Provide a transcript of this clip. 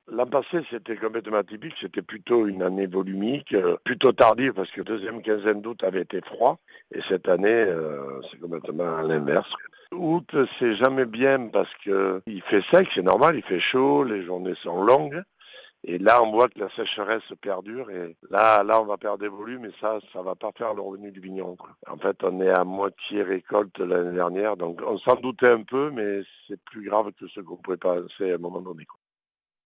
L'an passé, c'était complètement atypique, c'était plutôt une année volumique, plutôt tardive parce que deuxième quinzaine d'août avait été froid et cette année, c'est complètement à l'inverse. Août, c'est jamais bien parce que il fait sec, c'est normal, il fait chaud, les journées sont longues et là, on voit que la sécheresse perdure et là, on va perdre des volumes et ça va pas faire le revenu du vigneron, quoi. En fait, on est à moitié récolte l'année dernière, donc on s'en doutait un peu, mais c'est plus grave que ce qu'on pouvait penser à un moment donné, quoi.